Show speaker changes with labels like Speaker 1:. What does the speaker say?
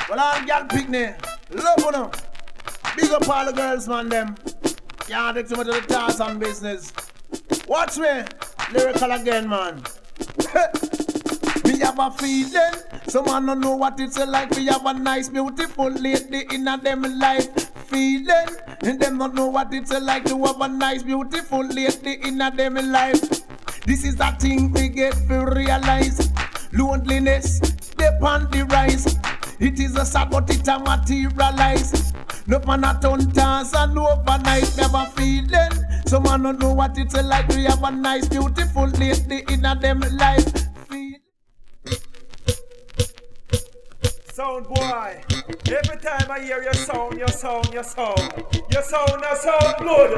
Speaker 1: Well, I'm girl picnic. Love you know. Big up all the girls, man, them. Can't take too much of the task and business. Watch me. Lyrical again, man. Me have a feeling. Some man don't know what it's like. We have a nice, beautiful lady in a them life. Feeling. And them don't know what it's like to have a nice, beautiful lady in a them life. This is the thing we get to realize. Loneliness, they on the rise. It is a sad, but it a materialize. No man a turn dance and overnight, never feeling. Some man don't know what it's like to have a nice, beautiful lady in a them life.
Speaker 2: Sound boy, every time I hear your sound sound good.